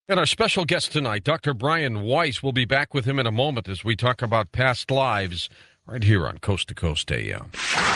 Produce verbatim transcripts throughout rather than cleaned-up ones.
And our special guest tonight, Doctor Brian Weiss, will be back with him in a moment as we talk about past lives right here on Coast to Coast A M.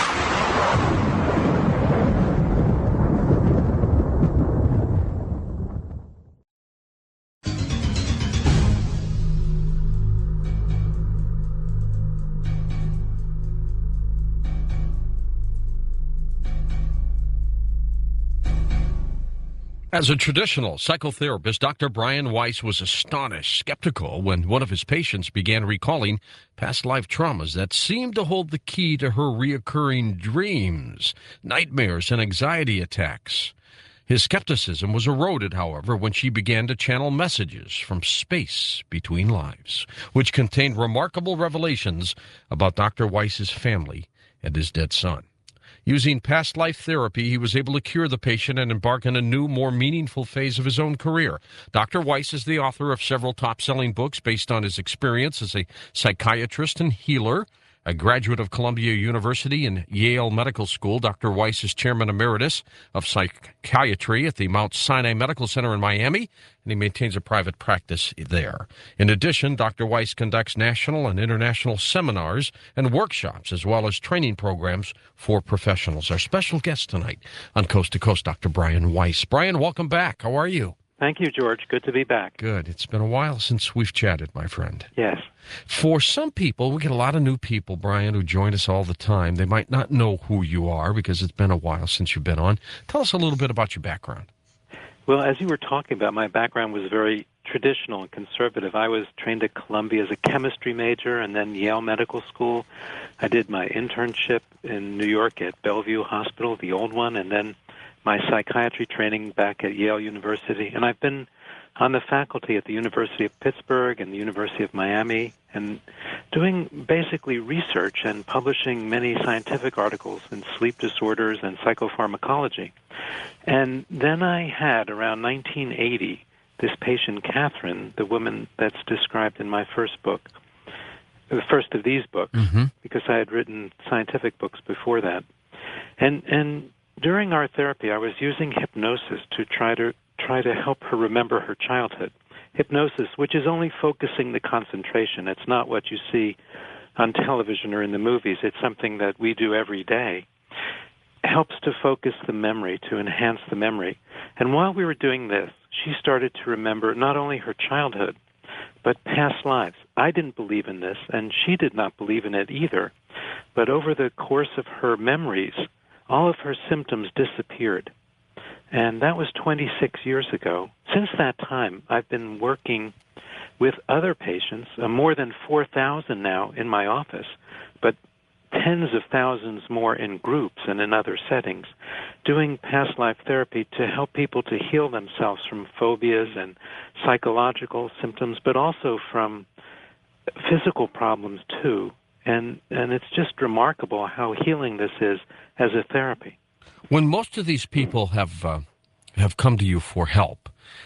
As a traditional psychotherapist, Doctor Brian Weiss was astonished, skeptical, when one of his patients began recalling past life traumas that seemed to hold the key to her reoccurring dreams, nightmares, and anxiety attacks. His skepticism was eroded, however, when she began to channel messages from space between lives, which contained remarkable revelations about Doctor Weiss's family and his dead son. Using past life therapy, he was able to cure the patient and embark on a new, more meaningful phase of his own career. Doctor Weiss is the author of several top-selling books based on his experience as a psychiatrist and healer. A graduate of Columbia University and Yale Medical School, Doctor Weiss is chairman emeritus of psychiatry at the Mount Sinai Medical Center in Miami, and he maintains a private practice there. In addition, Doctor Weiss conducts national and international seminars and workshops, as well as training programs for professionals. Our special guest tonight on Coast to Coast, Doctor Brian Weiss. Brian, welcome back. How are you? Thank you, George. Good to be back. Good. It's been a while since we've chatted, my friend. Yes. For some people, we get a lot of new people, Brian, who join us all the time. They might not know who you are because it's been a while since you've been on. Tell us a little bit about your background. Well, as you were talking about, my background was very traditional and conservative. I was trained at Columbia as a chemistry major and then Yale Medical School. I did my internship in New York at Bellevue Hospital, the old one, and then my psychiatry training back at Yale University. And I've been on the faculty at the University of Pittsburgh and the University of Miami and doing basically research and publishing many scientific articles in sleep disorders and psychopharmacology. And then I had, around nineteen eighty, this patient, Catherine, the woman that's described in my first book, the first of these books, mm-hmm. because I had written scientific books before that. And and during our therapy, I was using hypnosis to try to try to help her remember her childhood. Hypnosis, which is only focusing the concentration. It's not what you see on television or in the movies. It's something that we do every day. It helps to focus the memory, to enhance the memory. And while we were doing this, she started to remember not only her childhood, but past lives. I didn't believe in this, and she did not believe in it either. But over the course of her memories, all of her symptoms disappeared. And that was twenty-six years ago. Since that time, I've been working with other patients, uh, more than four thousand now in my office, but tens of thousands more in groups and in other settings, doing past life therapy to help people to heal themselves from phobias and psychological symptoms, but also from physical problems too. And and it's just remarkable how healing this is as a therapy. When most of these people have uh, have come to you for help,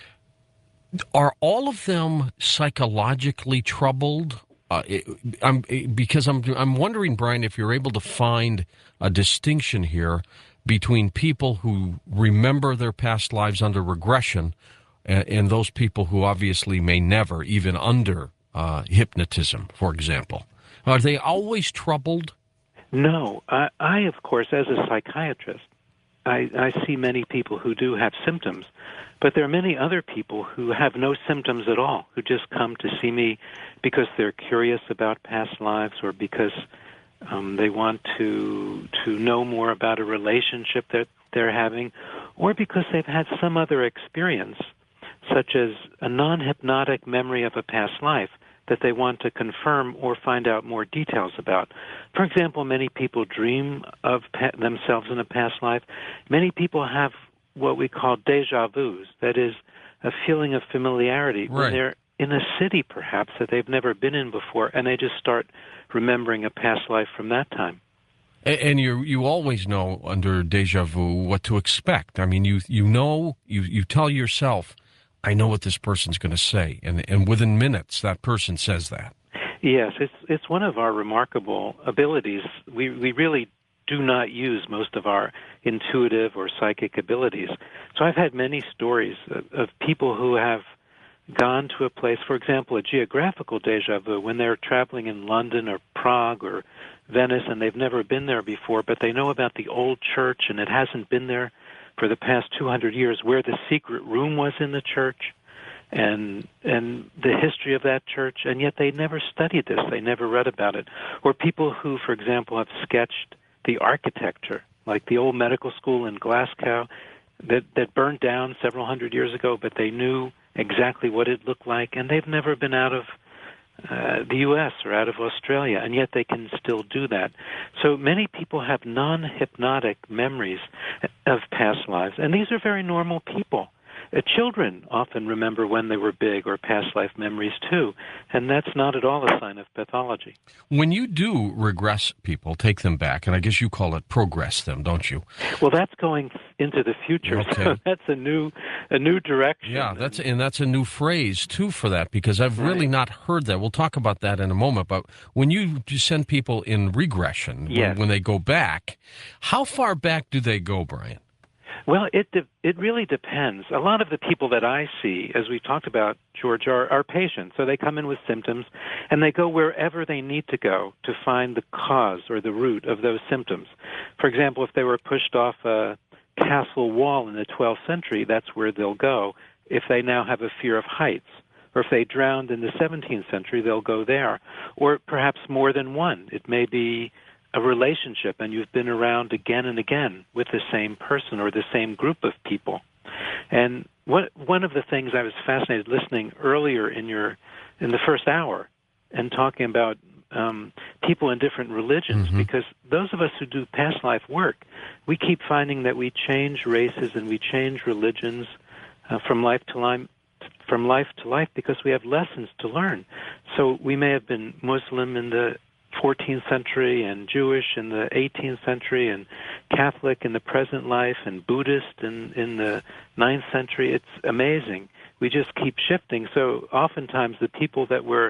are all of them psychologically troubled? Uh, it, I'm, because I'm I'm wondering, Brian, if you're able to find a distinction here between people who remember their past lives under regression and, and those people who obviously may never, even under uh, hypnotism, for example. Are they always troubled? No. I, I of course, as a psychiatrist, I, I see many people who do have symptoms, but there are many other people who have no symptoms at all, who just come to see me because they're curious about past lives or because um, they want to to know more about a relationship that they're having, or because they've had some other experience, such as a non-hypnotic memory of a past life that they want to confirm or find out more details about. For example, many people dream of pa- themselves in a past life. Many people have what we call déjà vus, that is, a feeling of familiarity right. when they're in a city, perhaps, that they've never been in before, and they just start remembering a past life from that time. And, and you you always know under déjà vu what to expect. I mean, you you know, you, you tell yourself, I know what this person's going to say, and and within minutes, that person says that. Yes, it's it's one of our remarkable abilities. We we really do not use most of our intuitive or psychic abilities. So I've had many stories of, of people who have gone to a place, for example, a geographical deja vu, when they're traveling in London or Prague or Venice and they've never been there before, but they know about the old church and it hasn't been there for the past two hundred years, where the secret room was in the church and and the history of that church, and yet they never studied this, they never read about it. Or people who, for example, have sketched the architecture, like the old medical school in Glasgow that, that burned down several hundred years ago, but they knew exactly what it looked like, and they've never been out of uh, the U S or out of Australia, and yet they can still do that. So many people have non-hypnotic memories of past lives, and these are very normal people. Uh, children often remember when they were big or past life memories too, and that's not at all a sign of pathology. When you do regress people, take them back, and I guess you call it progress them, don't you? Well, that's going into the future, Okay. so that's a new a new direction. Yeah, that's and that's a new phrase too for that, because I've really not heard that. We'll talk about that in a moment. But when you send people in regression, Yes. when, when they go back, how far back do they go, Brian? Well, it de- it really depends. A lot of the people that I see, as we talked about, George, are, are patients. So they come in with symptoms, and they go wherever they need to go to find the cause or the root of those symptoms. For example, if they were pushed off a castle wall in the twelfth century, that's where they'll go. If they now have a fear of heights, or if they drowned in the seventeenth century, they'll go there. Or perhaps more than one. It may be a relationship, and you've been around again and again with the same person or the same group of people. And what, one of the things I was fascinated listening earlier in your in the first hour and talking about um, people in different religions, Mm-hmm. because those of us who do past life work, we keep finding that we change races and we change religions uh, from life to life, from life to life, because we have lessons to learn. So we may have been Muslim in the fourteenth century and Jewish in the eighteenth century and Catholic in the present life and Buddhist in, in the ninth century. It's amazing. We just keep shifting. So oftentimes the people that we're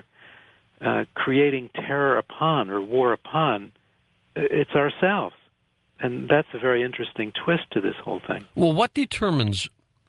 uh, creating terror upon or war upon, it's ourselves. And that's a very interesting twist to this whole thing. Well, what determines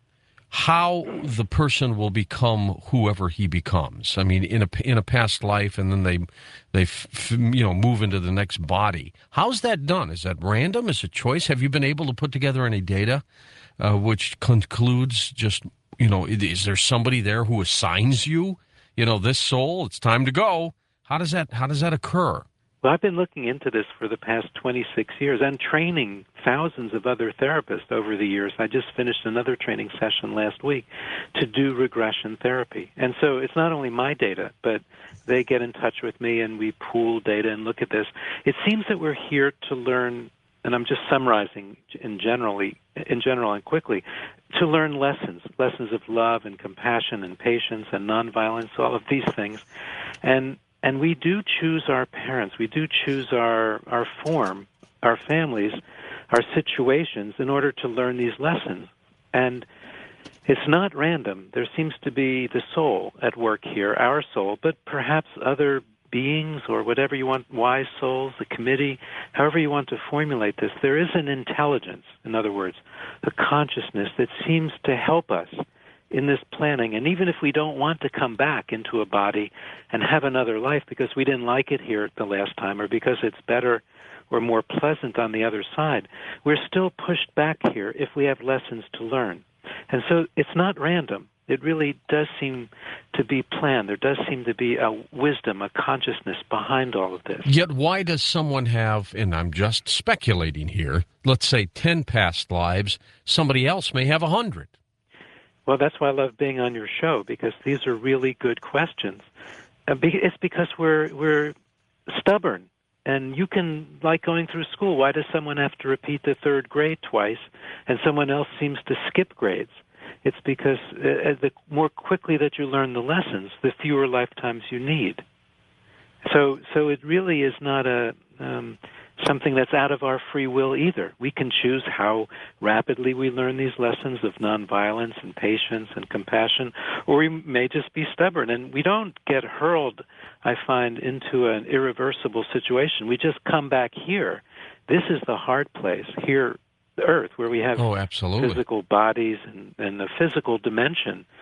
how the person will become whoever he becomes? I mean, in a in a past life, and then they they f- you know move into the next body. How's that done? Is that random? Is it choice? Have you been able to put together any data uh, which concludes just you know is there somebody there who assigns you you know this soul? It's time to go. How does that how does that occur? Well, I've been looking into this for the past twenty-six years and training thousands of other therapists over the years. I just finished another training session last week to do regression therapy. And so it's not only my data, but they get in touch with me and we pool data and look at this. It seems that we're here to learn, and I'm just summarizing in generally, in general and quickly, to learn lessons, lessons of love and compassion and patience and nonviolence, all of these things. And And we do choose our parents. We do choose our, our form, our families, our situations in order to learn these lessons. And it's not random. There seems to be the soul at work here, our soul, but perhaps other beings or whatever you want, wise souls, the committee, however you want to formulate this. There is an intelligence, in other words, a consciousness that seems to help us in this planning. And even if we don't want to come back into a body and have another life because we didn't like it here the last time or because it's better or more pleasant on the other side, we're still pushed back here if we have lessons to learn. And so it's not random. It really does seem to be planned. There does seem to be a wisdom, a consciousness behind all of this. Yet why does someone have, and I'm just speculating here, let's say ten past lives, somebody else may have one hundred? Well, that's why I love being on your show, because these are really good questions. Uh, be- It's because we're we're stubborn. And you can, like going through school, why does someone have to repeat the third grade twice and someone else seems to skip grades? It's because uh, the more quickly that you learn the lessons, the fewer lifetimes you need. So so it really is not a um, something that's out of our free will either. We can choose how rapidly we learn these lessons of nonviolence and patience and compassion, or we may just be stubborn. And we don't get hurled, I find, into an irreversible situation. We just come back here. This is the hard place, here, the Earth, where we have Oh, absolutely. physical bodies and, and a physical dimension.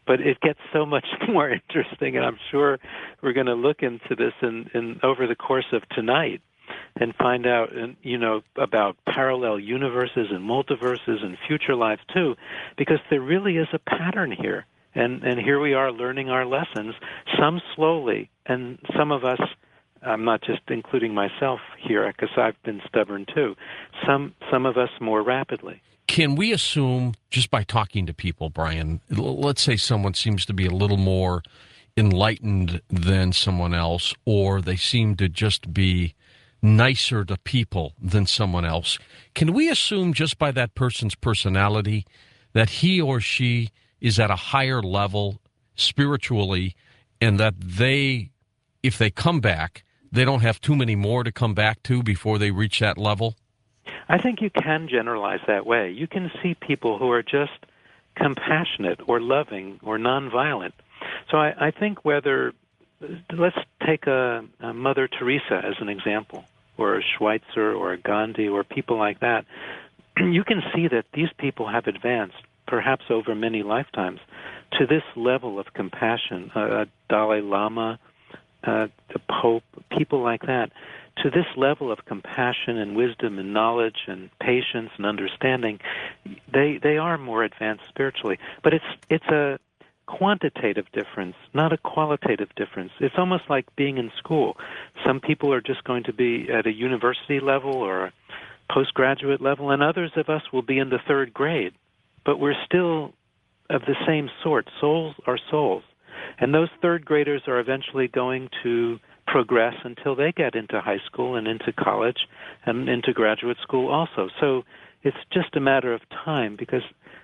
but it gets so much more interesting, and I'm sure we're going to look into this in, in over the course of tonight and find out, you know, about parallel universes and multiverses and future lives too, because there really is a pattern here. And and here we are learning our lessons, some slowly, and some of us, I'm not just including myself here because I've been stubborn too, some some of us more rapidly. Can we assume, just by talking to people, Brian, let's say someone seems to be a little more enlightened than someone else, or they seem to just be nicer to people than someone else. Can we assume just by that person's personality that he or she is at a higher level spiritually, and that they, if they come back, they don't have too many more to come back to before they reach that level? I think you can generalize that way. You can see people who are just compassionate or loving or nonviolent. So I, I think whether, let's take a, a Mother Teresa as an example, or a Schweitzer or a Gandhi or people like that. You can see that these people have advanced, perhaps over many lifetimes, to this level of compassion. Uh, Dalai Lama, uh, the Pope, people like that, to this level of compassion and wisdom and knowledge and patience and understanding. They they are more advanced spiritually, but it's it's a quantitative difference, not a qualitative difference. It's almost like being in school. Some people are just going to be at a university level or a postgraduate level, and others of us will be in the third grade. But we're still of the same sort. Souls are souls. And those third graders are eventually going to progress until they get into high school and into college and into graduate school also. So it's just a matter of time, because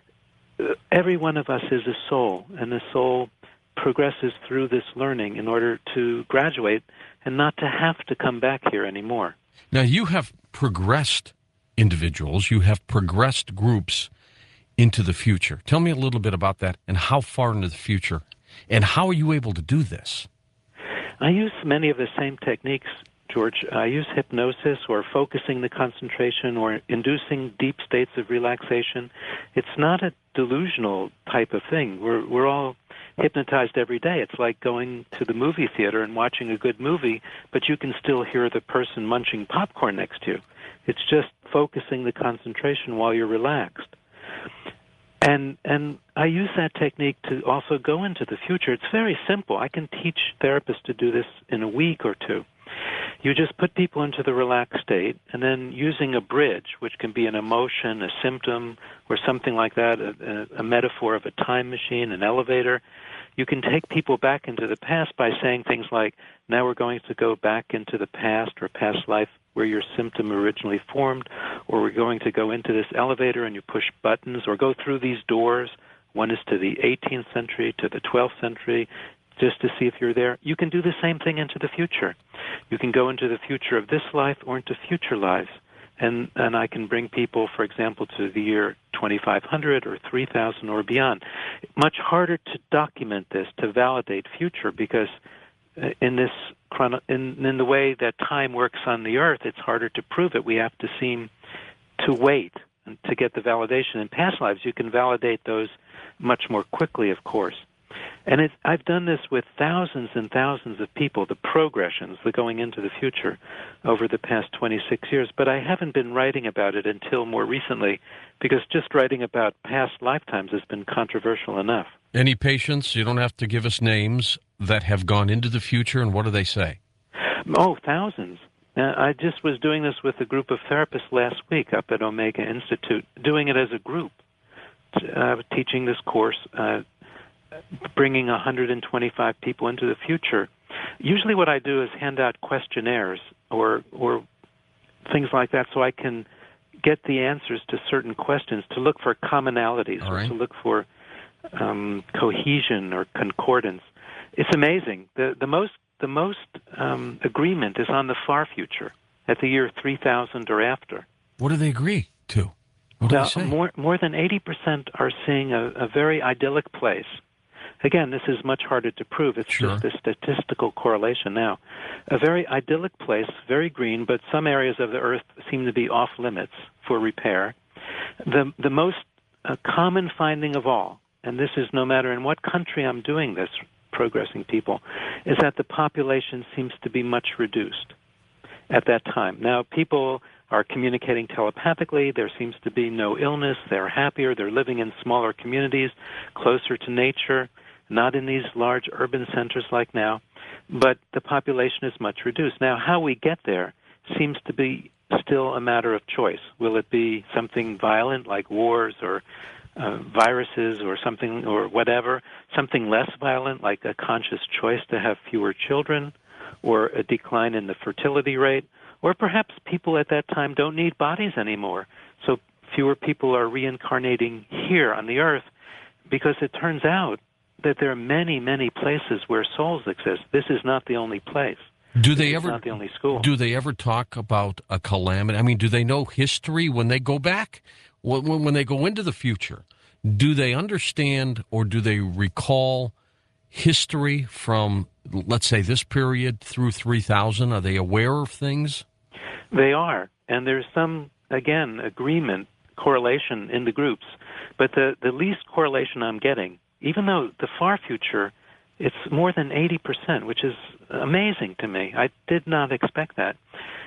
every one of us is a soul, and the soul progresses through this learning in order to graduate and not to have to come back here anymore. Now, you have progressed individuals, you have progressed groups into the future. Tell me a little bit about that, and how far into the future, and how are you able to do this? I use many of the same techniques, George. I use hypnosis or focusing the concentration or inducing deep states of relaxation. It's not a delusional type of thing. We're we're all hypnotized every day. It's like going to the movie theater and watching a good movie, but you can still hear the person munching popcorn next to you. It's just focusing the concentration while you're relaxed. And and I use that technique to also go into the future. It's very simple. I can teach therapists to do this in a week or two. You just put people into the relaxed state, and then using a bridge, which can be an emotion, a symptom, or something like that, a, a, a metaphor of a time machine, an elevator, you can take people back into the past by saying things like, now we're going to go back into the past or past life where your symptom originally formed, or we're going to go into this elevator and you push buttons, or go through these doors. One is to the eighteenth century, to the twelfth century, just to see if you're there. You can do the same thing into the future. You can go into the future of this life or into future lives. And and I can bring people, for example, to the year twenty-five hundred or three thousand or beyond. Much harder to document this, to validate future, because in this chrono- in, in the way that time works on the earth, it's harder to prove it. We have to seem to wait to get the validation. In past lives, you can validate those much more quickly, of course. And it, I've done this with thousands and thousands of people, the progressions, the going into the future, over the past twenty-six years. But I haven't been writing about it until more recently, because just writing about past lifetimes has been controversial enough. Any patients, you don't have to give us names, that have gone into the future, and what do they say? Oh, thousands. Uh, I just was doing this with a group of therapists last week up at Omega Institute, doing it as a group, uh, teaching this course, uh, bringing one hundred twenty-five people into the future. Usually what I do is hand out questionnaires or or things like that, so I can get the answers to certain questions, to look for commonalities, All right. or to look for um, cohesion or concordance. It's amazing. The the most the most um, agreement is on the far future, at the year three thousand or after. What do they agree to? What do Well, they say? more more than eighty percent are seeing a, a very idyllic place. Again, this is much harder to prove. It's Sure. just a statistical correlation now. A very idyllic place, very green, but some areas of the earth seem to be off limits for repair. The the most uh, common finding of all, and this is no matter in what country I'm doing this, progressing people, is that the population seems to be much reduced at that time. Now, people are communicating telepathically. There seems to be no illness. They're happier. They're living in smaller communities, closer to nature, not in these large urban centers like now. But the population is much reduced. Now, how we get there seems to be still a matter of choice. Will it be something violent like wars or uh, viruses or something or whatever, something less violent like a conscious choice to have fewer children or a decline in the fertility rate, or perhaps people at that time don't need bodies anymore, so fewer people are reincarnating here on the earth, because it turns out that there are many, many places where souls exist. This is not the only place. Do they This ever? is not the only school. Do they ever talk about a calamity? I mean, do they know history when they go back? When, when they go into the future, do they understand or do they recall history from, let's say, this period through three thousand? Are they aware of things? They are, and there's some, again, agreement, correlation in the groups, but the, the least correlation I'm getting, even though the far future, it's more than eighty percent, which is amazing to me. I did not expect that.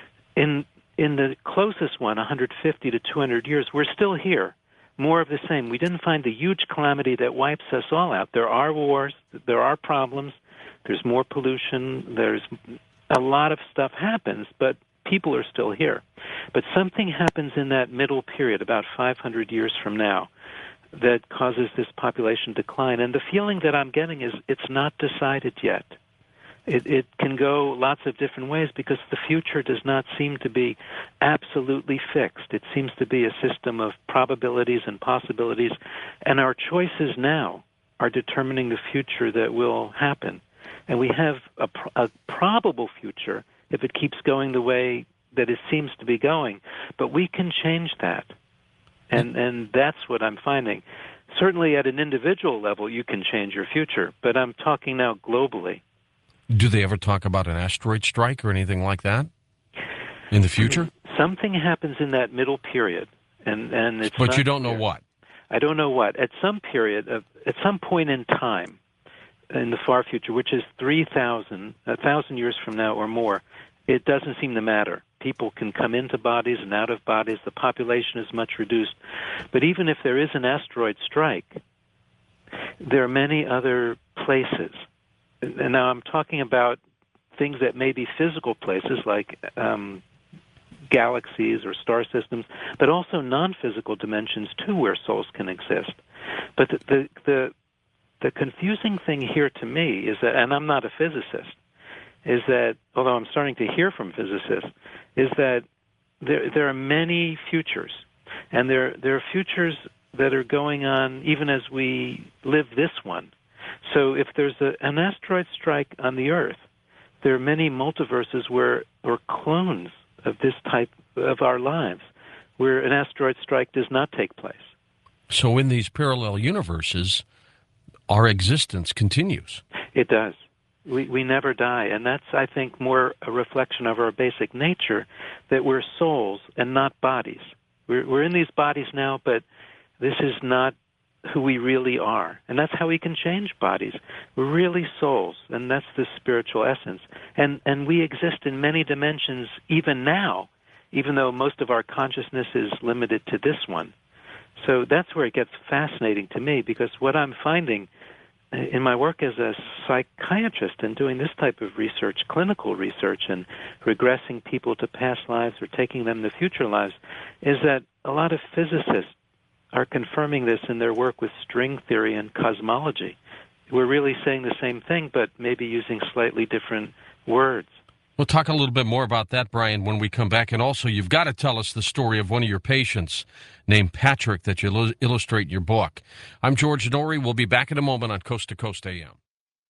In in the closest one, one hundred fifty to two hundred years, we're still here. More of the same. We didn't find the huge calamity that wipes us all out. There are wars. There are problems. There's more pollution. There's a lot of stuff happens, but people are still here. But something happens in that middle period, about five hundred years from now, that causes this population decline. And the feeling that I'm getting is it's not decided yet. It, it can go lots of different ways because the future does not seem to be absolutely fixed. It seems to be a system of probabilities and possibilities, and our choices now are determining the future that will happen. And we have a, a probable future if it keeps going the way that it seems to be going, but we can change that. And and that's what I'm finding. Certainly at an individual level, you can change your future, but I'm talking now globally. Do they ever talk about an asteroid strike or anything like that in the future? Something happens in that middle period, and, and it's But not you don't know clear. what? I don't know what. At some period, of, at some point in time in the far future, which is three thousand, one thousand years from now or more, it doesn't seem to matter. People can come into bodies and out of bodies. The population is much reduced. But even if there is an asteroid strike, there are many other places. And now I'm talking about things that may be physical places like um, galaxies or star systems, but also non-physical dimensions too where souls can exist. But the, the, the, the confusing thing here to me is that, and I'm not a physicist, is that, although I'm starting to hear from physicists, is that there there are many futures, and there there are futures that are going on even as we live this one. So if there's a, an asteroid strike on the Earth, there are many multiverses where, or clones of this type of our lives, where an asteroid strike does not take place. So in these parallel universes, our existence continues. It does. We we never die, and that's, I think, more a reflection of our basic nature, that we're souls and not bodies. We're we're in these bodies now, but this is not who we really are, and that's how we can change bodies. We're really souls, and that's the spiritual essence. And and we exist in many dimensions even now, even though most of our consciousness is limited to this one. So that's where it gets fascinating to me, because what I'm finding in my work as a psychiatrist and doing this type of research, clinical research, and regressing people to past lives or taking them to future lives, is that a lot of physicists are confirming this in their work with string theory and cosmology. We're really saying the same thing, but maybe using slightly different words. We'll talk a little bit more about that, Brian, when we come back. And also, you've got to tell us the story of one of your patients named Patrick that you il- illustrate in your book. I'm George Noory. We'll be back in a moment on Coast to Coast A M.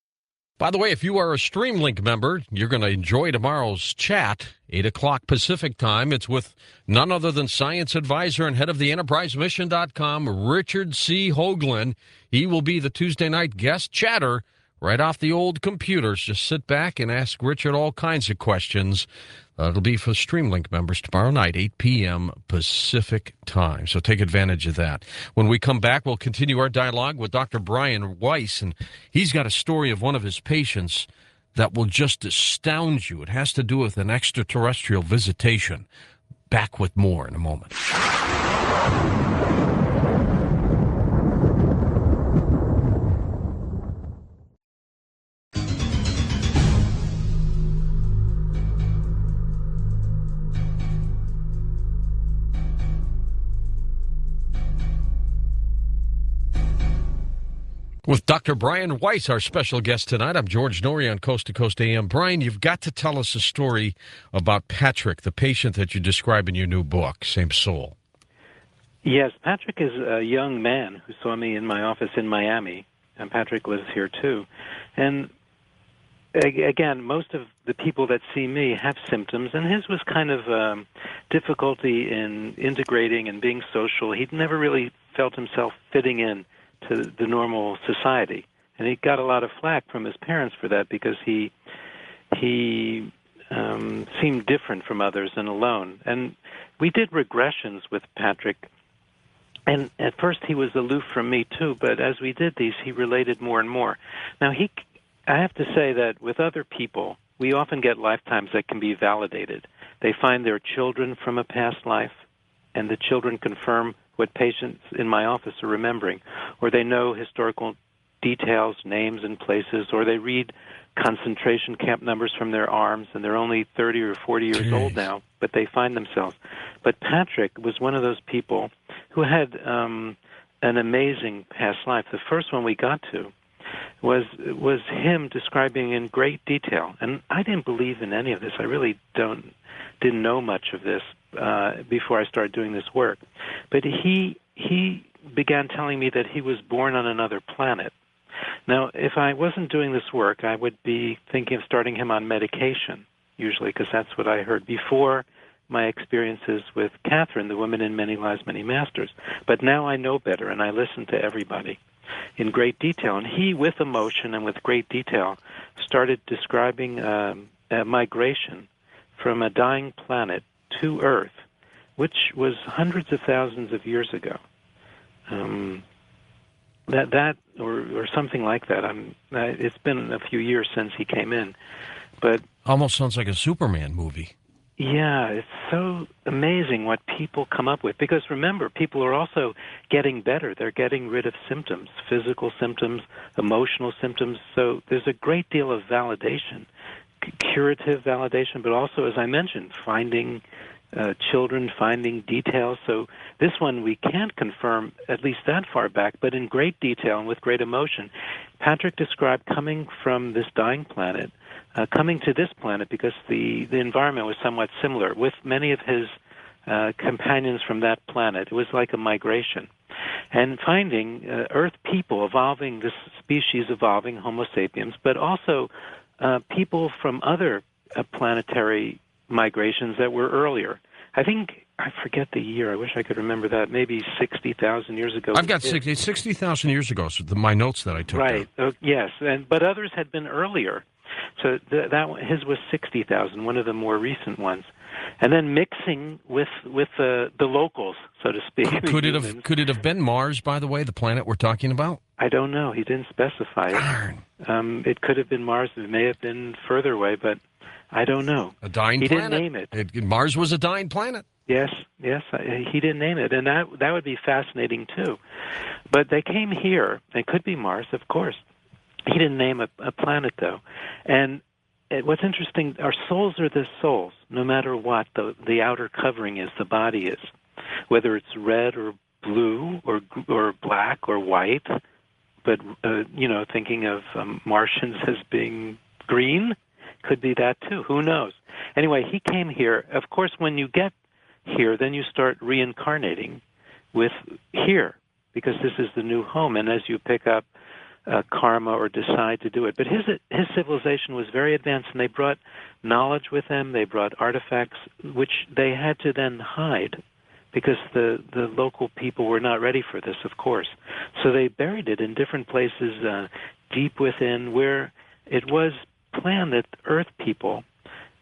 By the way, if you are a Streamlink member, you're going to enjoy tomorrow's chat, eight o'clock Pacific time. It's with none other than science advisor and head of the enterprise mission dot com, Richard C. Hoagland. He will be the Tuesday night guest chatter right off the old computers. Just sit back and ask Richard all kinds of questions. Uh, it'll be for Streamlink members tomorrow night, eight p.m. Pacific time. So take advantage of that. When we come back, we'll continue our dialogue with Doctor Brian Weiss, and he's got a story of one of his patients that will just astound you. It has to do with an extraterrestrial visitation. Back with more in a moment. With Doctor Brian Weiss, our special guest tonight, I'm George Noory on Coast to Coast A M. Brian, you've got to tell us a story about Patrick, the patient that you describe in your new book, Same Soul. Yes, Patrick is a young man who saw me in my office in Miami, and Patrick lives here too. And again, most of the people that see me have symptoms, and his was kind of um, difficulty in integrating and being social. He'd never really felt himself fitting in to the normal society, and he got a lot of flack from his parents for that because he he um, seemed different from others and alone. And we did regressions with Patrick, and at first he was aloof from me too, but as we did these, he related more and more. Now, he, I have to say that with other people, we often get lifetimes that can be validated. They find their children from a past life, and the children confirm what patients in my office are remembering, or they know historical details, names and places, or they read concentration camp numbers from their arms, and they're only thirty or forty years Jeez. old now, but they find themselves. But Patrick was one of those people who had um, an amazing past life. The first one we got to was was him describing in great detail, and I didn't believe in any of this. I really don't didn't know much of this uh, before I started doing this work. But he he began telling me that he was born on another planet. Now, if I wasn't doing this work, I would be thinking of starting him on medication, usually, because that's what I heard before my experiences with Catherine, the Woman in Many Lives, Many Masters. But now I know better, and I listen to everybody in great detail. And he, with emotion and with great detail, started describing um, a migration from a dying planet to Earth, which was hundreds of thousands of years ago. Um, that that or or something like that. I'm. Uh, it's been a few years since he came in, but almost sounds like a Superman movie. Yeah, it's so amazing what people come up with. Because remember, people are also getting better. They're getting rid of symptoms, physical symptoms, emotional symptoms. So there's a great deal of validation, curative validation, but also, as I mentioned, finding uh, children, finding details. So this one we can't confirm at least that far back, but in great detail and with great emotion. Patrick described coming from this dying planet, uh, coming to this planet because the, the environment was somewhat similar with many of his uh, companions from that planet. It was like a migration. And finding uh, Earth people evolving, this species evolving, Homo sapiens, but also uh, people from other uh, planetary migrations that were earlier. I think, I forget the year, I wish I could remember that, maybe sixty thousand years ago. I've got sixty thousand years ago, so the, my notes that I took. Right, uh, yes, and but others had been earlier. So th- that his was sixty thousand, one of the more recent ones. And then mixing with with uh, the locals, so to speak. Could it have could it have been Mars, by the way, the planet we're talking about? I don't know. He didn't specify Darn. it. Um, it could have been Mars. It may have been further away, but I don't know. A dying he planet. He didn't name it. it. Mars was a dying planet. Yes, yes. He didn't name it, and that that would be fascinating too. But they came here. It could be Mars, of course. He didn't name a, a planet, though. And it, what's interesting, our souls are the souls, no matter what the the outer covering is, the body is, whether it's red or blue or or black or white. But uh, you know, thinking of um, Martians as being green, could be that too. Who knows? Anyway, he came here. Of course, when you get here, then you start reincarnating with here, because this is the new home. And as you pick up uh, karma or decide to do it. But his his civilization was very advanced, and they brought knowledge with them. They brought artifacts, which they had to then hide, because the, the local people were not ready for this, of course. So they buried it in different places uh, deep within, where it was planned that Earth people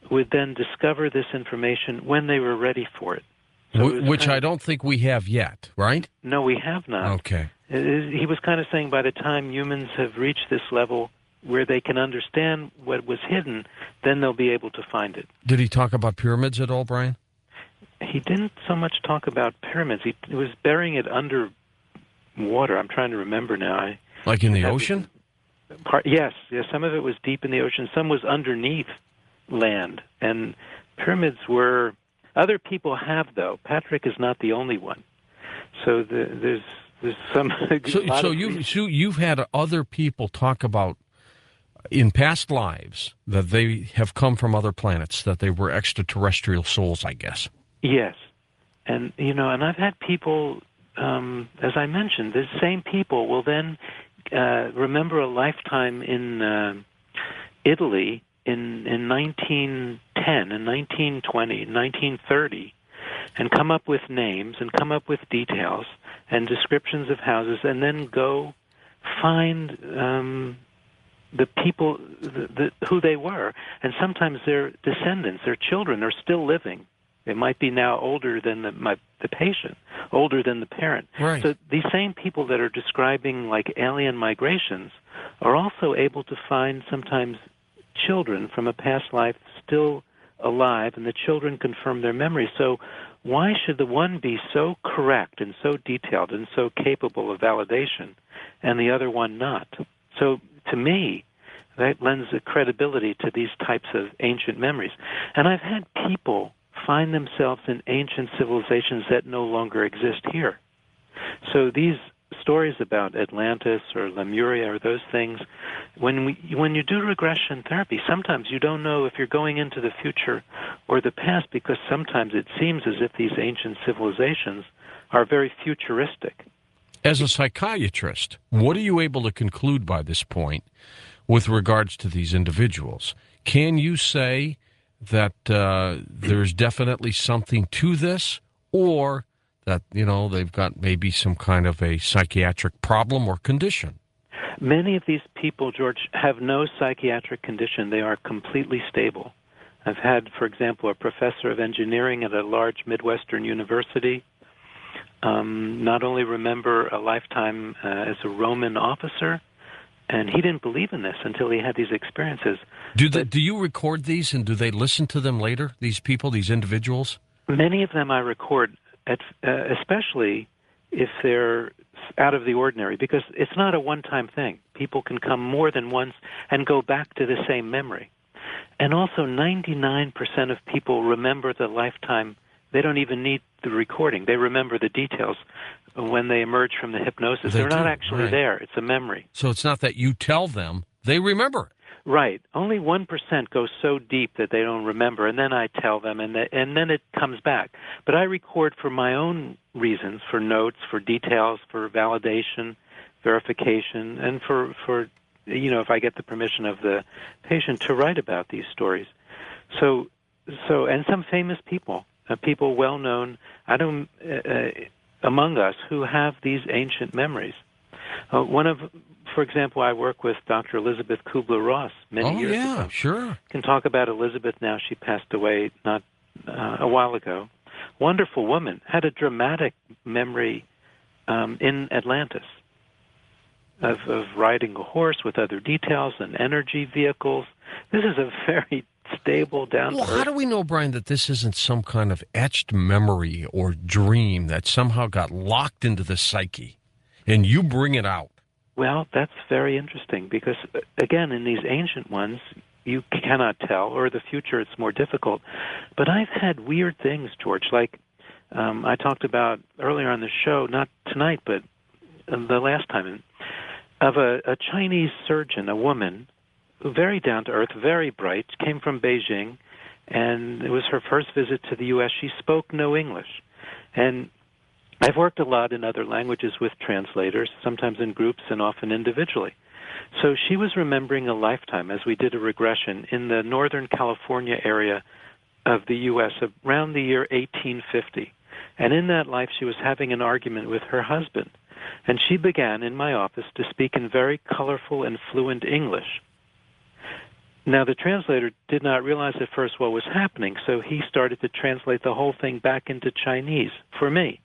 would then discover this information when they were ready for it. So Wh- it which kind I of, don't think we have yet, right? No, we have not. Okay. It is, he was kind of saying by the time humans have reached this level where they can understand what was hidden, then they'll be able to find it. Did he talk about pyramids at all, Brian? He didn't so much talk about pyramids. He, he was burying it under water. I'm trying to remember now. I, Like in the that ocean? was part, yes, yes. Some of it was deep in the ocean. Some was underneath land. And pyramids were... Other people have, though. Patrick is not the only one. So the, there's there's some... So, lot so of you've, research. so you've had other people talk about in past lives that they have come from other planets, that they were extraterrestrial souls, I guess. Yes. And, you know, and I've had people, um, as I mentioned, the same people will then uh, remember a lifetime in uh, Italy in, in nineteen ten, in nineteen twenty, nineteen thirty, and come up with names and come up with details and descriptions of houses, and then go find um, the people, the, the, who they were. And sometimes their descendants, their children, are still living. They might be now older than the, my, the patient, older than the parent. Right. So these same people that are describing like alien migrations are also able to find sometimes children from a past life still alive, and the children confirm their memories. So why should the one be so correct and so detailed and so capable of validation and the other one not? So to me, that lends a credibility to these types of ancient memories. And I've had people find themselves in ancient civilizations that no longer exist here. So these stories about Atlantis or Lemuria or those things, when we when you do regression therapy, sometimes you don't know if you're going into the future or the past, because sometimes it seems as if these ancient civilizations are very futuristic. As a psychiatrist, what are you able to conclude by this point with regards to these individuals? Can you say that uh, there's definitely something to this, or that, you know, they've got maybe some kind of a psychiatric problem or condition? Many of these people, George, have no psychiatric condition. They are completely stable. I've had, for example, a professor of engineering at a large Midwestern university um, not only remember a lifetime uh, as a Roman officer, and he didn't believe in this until he had these experiences. Do they, do you record these, and do they listen to them later, these people, these individuals? Many of them I record, at, uh, especially if they're out of the ordinary, because it's not a one-time thing. People can come more than once and go back to the same memory. And also ninety-nine percent of people remember the lifetime. They don't even need the recording. They remember the details when they emerge from the hypnosis. They They're not do, actually right. there. It's a memory. So it's not that you tell them, they remember it. Right. Only one percent goes so deep that they don't remember, and then I tell them, and, the, and then it comes back. But I record for my own reasons, for notes, for details, for validation, verification, and for, for you know, if I get the permission of the patient to write about these stories. So, so and some famous people, uh, people well known, I don't, uh, among us who have these ancient memories. Uh, one of, for example, I work with Doctor Elizabeth Kubler-Ross many Oh, years yeah, ago. sure. Can talk about Elizabeth now. She passed away not uh, a while ago. Wonderful woman, had a dramatic memory um, in Atlantis of, of riding a horse with other details and energy vehicles. This is a very stable, down-to-earth... Well, how do we know, Brian, that this isn't some kind of etched memory or dream that somehow got locked into the psyche, and you bring it out? Well, that's very interesting because, again, in these ancient ones, you cannot tell, or the future it's more difficult. But I've had weird things, George, like um, I talked about earlier on the show, not tonight, but the last time, of a, a Chinese surgeon, a woman, very down-to-earth, very bright, came from Beijing, and it was her first visit to the U S She spoke no English. And I've worked a lot in other languages with translators, sometimes in groups and often individually. So she was remembering a lifetime as we did a regression in the Northern California area of the U S around the year eighteen fifty. And in that life, she was having an argument with her husband. And she began in my office to speak in very colorful and fluent English. Now, the translator did not realize at first what was happening, so he started to translate the whole thing back into Chinese for me.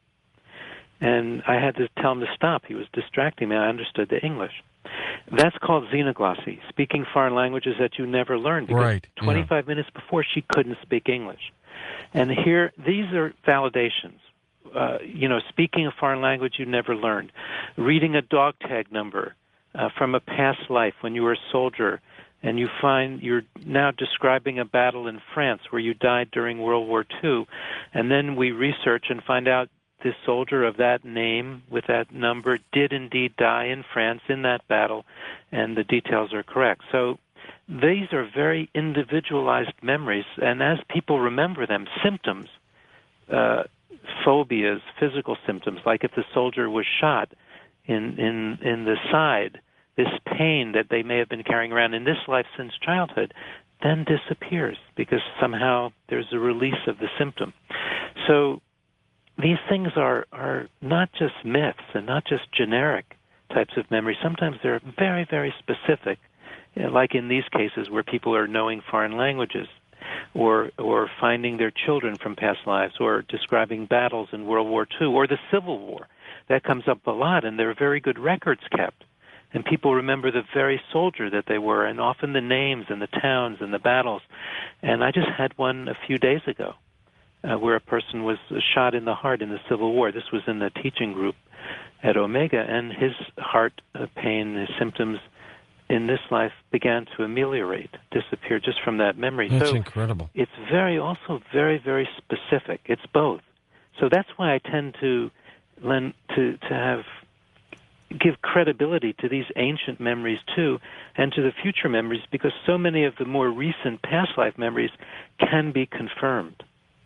And I had to tell him to stop. He was distracting me. I understood the English. That's called xenoglossy, speaking foreign languages that you never learned. Because right. twenty-five yeah. minutes before, she couldn't speak English. And here, these are validations. Uh, you know, speaking a foreign language you never learned. Reading a dog tag number uh, from a past life when you were a soldier, and you find you're now describing a battle in France where you died during World War Two, and then we research and find out this soldier of that name with that number did indeed die in France in that battle, and the details are correct. So these are very individualized memories, and as people remember them, symptoms, uh, phobias, physical symptoms, like if the soldier was shot in, in, in the side, this pain that they may have been carrying around in this life since childhood then disappears because somehow there's a release of the symptom. So these things are, are not just myths and not just generic types of memory. Sometimes they're very, very specific, you know, like in these cases where people are knowing foreign languages or or finding their children from past lives or describing battles in World War Two or the Civil War. That comes up a lot, and there are very good records kept. And people remember the very soldier that they were, and often the names and the towns and the battles. And I just had one a few days ago uh, where a person was shot in the heart in the Civil War. This was in the teaching group at Omega, and his heart uh, pain, his symptoms in this life began to ameliorate, disappear just from that memory. That's so incredible. It's very, also very, very specific. It's both. So that's why I tend to lend to to have give credibility to these ancient memories too, and to the future memories, because so many of the more recent past life memories can be confirmed.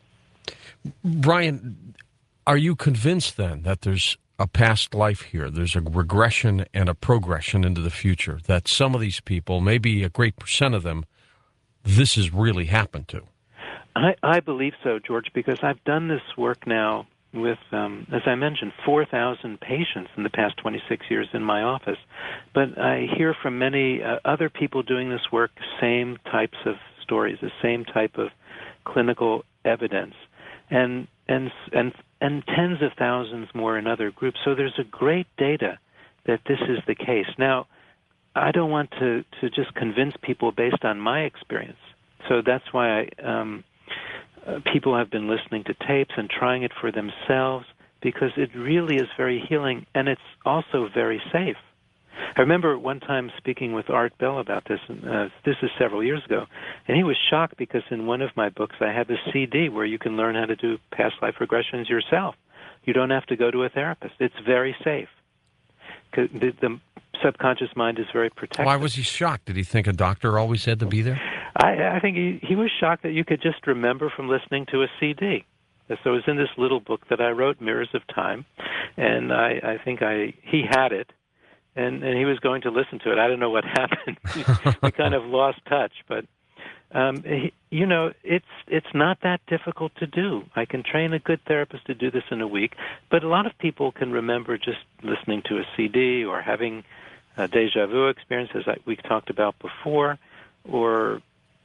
Brian, are you convinced then that there's a past life here, there's a regression and a progression into the future, that some of these people, maybe a great percent of them, this has really happened to? I, I believe so, George, because I've done this work now with, um, as I mentioned, four thousand patients in the past twenty-six years in my office. But I hear from many uh, other people doing this work, same types of stories, the same type of clinical evidence, and and and and tens of thousands more in other groups. So there's a great data that this is the case. Now, I don't want to, to just convince people based on my experience. So that's why I, um, uh, people have been listening to tapes and trying it for themselves, because it really is very healing, and it's also very safe. I remember one time speaking with Art Bell about this, and uh, this is several years ago, and he was shocked because in one of my books I have a C D where you can learn how to do past life regressions yourself. You don't have to go to a therapist. It's very safe. The, the subconscious mind is very protective. Why was he shocked? Did he think a doctor always had to be there? I, I think he, he was shocked that you could just remember from listening to a C D. So it was in this little book that I wrote, Mirrors of Time, and I, I think I he had it. And, and he was going to listen to it. I don't know what happened. We kind of lost touch. But, um, he, you know, it's it's not that difficult to do. I can train a good therapist to do this in a week. But a lot of people can remember just listening to a C D or having a déjà vu experience, as I, we talked about before, or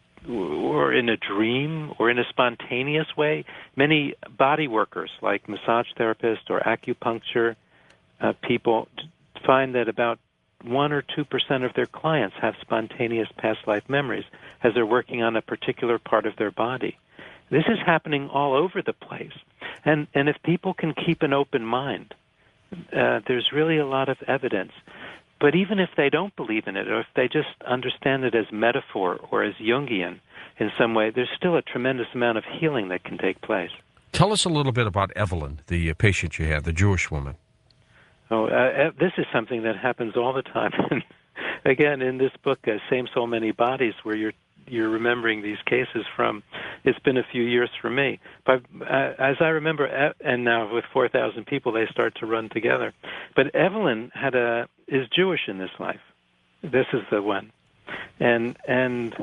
or in a dream or in a spontaneous way. Many body workers, like massage therapists or acupuncture uh, people, find that about one or two percent of their clients have spontaneous past life memories as they're working on a particular part of their body. This is happening all over the place. And and if people can keep an open mind, uh, there's really a lot of evidence. But even if they don't believe in it, or if they just understand it as metaphor or as Jungian in some way, there's still a tremendous amount of healing that can take place. Tell us a little bit about Evelyn, the uh, patient you had, the Jewish woman. Oh, uh, this is something that happens all the time. Again, in this book, uh, Same Soul, Many Bodies, where you're you're remembering these cases from, it's been a few years for me. But uh, as I remember, uh, and now with four thousand people, they start to run together. But Evelyn had a is Jewish in this life. This is the one, and and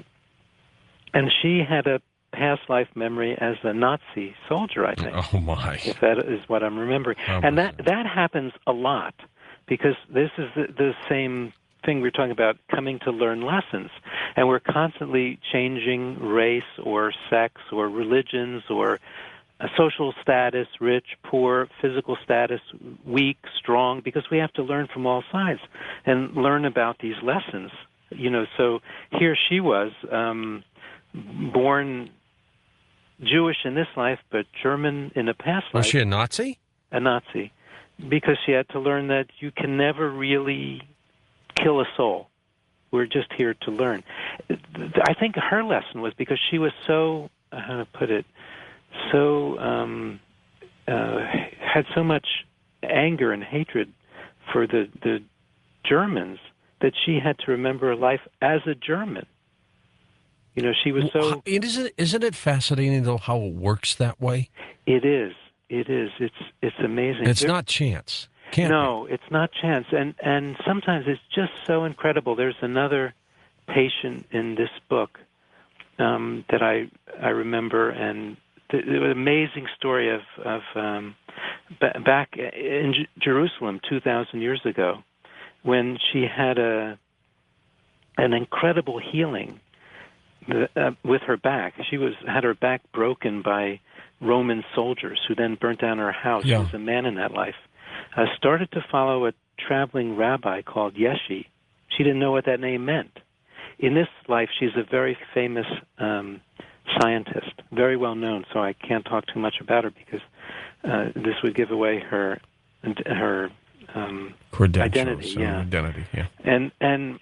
and she had a past life memory as a Nazi soldier, I think. Oh, my. If that is what I'm remembering. Oh, and that, that happens a lot, because this is the, the same thing we're talking about, coming to learn lessons. And we're constantly changing race or sex or religions or uh, social status, rich, poor, physical status, weak, strong, because we have to learn from all sides and learn about these lessons. You know, so here she was, um, born Jewish in this life, but German in a past life. Was she a Nazi? A Nazi, because she had to learn that you can never really kill a soul. We're just here to learn. I think her lesson was because she was so, how to put it, so, um, uh, had so much anger and hatred for the, the Germans that she had to remember her life as a German. You know, she was so... Isn't it, isn't it fascinating, though, how it works that way? It is. It is. It's it's amazing. It's there, not chance. Can't no, be. It's not chance. And and sometimes it's just so incredible. There's another patient in this book um, that I I remember, and the, the amazing story of of um, b- back in J- Jerusalem two thousand years ago, when she had a an incredible healing uh, with her back. She was had her back broken by Roman soldiers who then burnt down her house. Yeah. She was a man in that life. Uh, started to follow a traveling rabbi called Yeshi. She didn't know what that name meant. In this life, she's a very famous um, scientist, very well known, so I can't talk too much about her because uh, this would give away her her um, identity. Yeah. Identity, yeah. And, and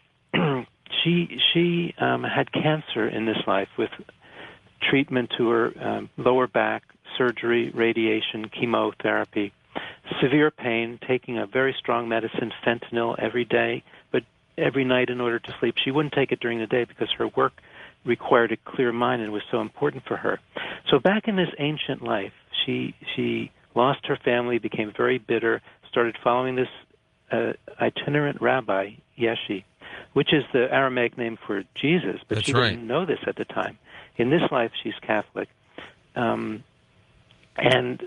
she, she um, had cancer in this life with treatment to her um, lower back, surgery, radiation, chemotherapy, severe pain, taking a very strong medicine, fentanyl, every day, but every night in order to sleep. She wouldn't take it during the day because her work required a clear mind and was so important for her. So back in this ancient life, she she lost her family, became very bitter, started following this uh, itinerant rabbi, Yeshi, which is the Aramaic name for Jesus, but That's she right. didn't know this at the time. In this life, she's Catholic. Um, and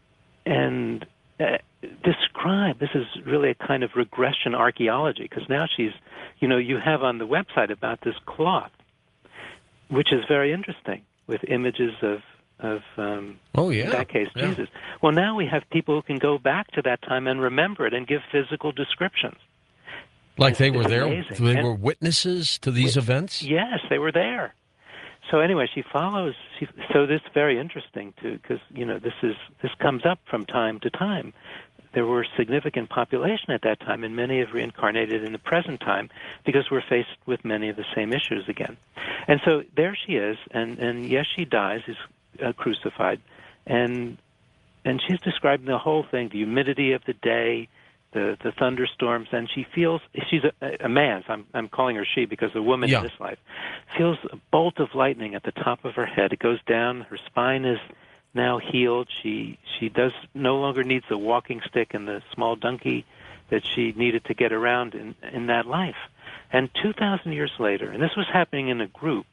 and uh, describe, this is really a kind of regression archaeology, because now she's, you know, you have on the website about this cloth, which is very interesting, with images of, of um, oh, yeah. in that case, yeah. Jesus. Well, now we have people who can go back to that time and remember it and give physical descriptions. Like It's, they were it's there? amazing. They And- were witnesses to these events? Yes, they were there. So anyway, she follows. She, so this is very interesting too, because you know this is this comes up from time to time. There were significant population at that time, and many have reincarnated in the present time because we're faced with many of the same issues again. And so there she is, and and yes, she dies, is uh, crucified, and and she's describing the whole thing: the humidity of the day, the the thunderstorms, and she feels she's a, a man. So I'm I'm calling her she because a woman Yeah. in this life feels a bolt of lightning at the top of her head. It goes down. Her spine is now healed. She she does no longer needs the walking stick and the small donkey that she needed to get around in in that life. And two thousand years later, and this was happening in a group,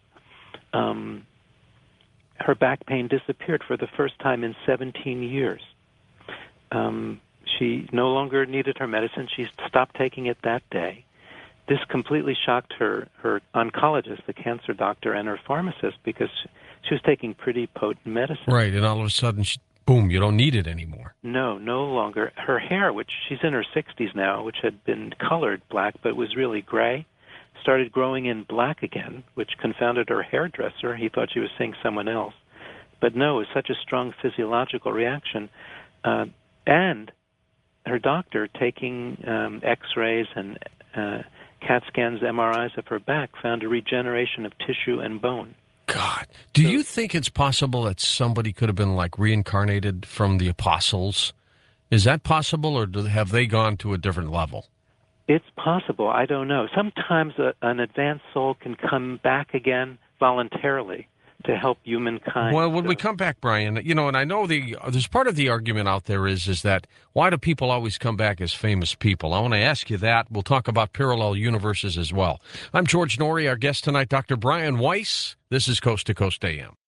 um, her back pain disappeared for the first time in seventeen years. Um, She no longer needed her medicine. She stopped taking it that day. This completely shocked her, her oncologist, the cancer doctor, and her pharmacist because she was taking pretty potent medicine. Right, and all of a sudden, she, boom, you don't need it anymore. No, no longer. Her hair, which she's in her sixties now, which had been colored black but was really gray, started growing in black again, which confounded her hairdresser. He thought she was seeing someone else. But no, it was such a strong physiological reaction. Uh, and her doctor, taking um, X-rays and uh, CAT scans, M R Is of her back, found a regeneration of tissue and bone. God. Do So- you think it's possible that somebody could have been like reincarnated from the apostles? Is that possible, or do, have they gone to a different level? It's possible. I don't know. Sometimes a, an advanced soul can come back again voluntarily to help humankind. Well, when we So- come back, Brian, you know, and I know the there's part of the argument out there is is that why do people always come back as famous people? I want to ask you that. We'll talk about parallel universes as well. I'm George Norrie. Our guest tonight, Doctor Brian Weiss. This is Coast to Coast A M.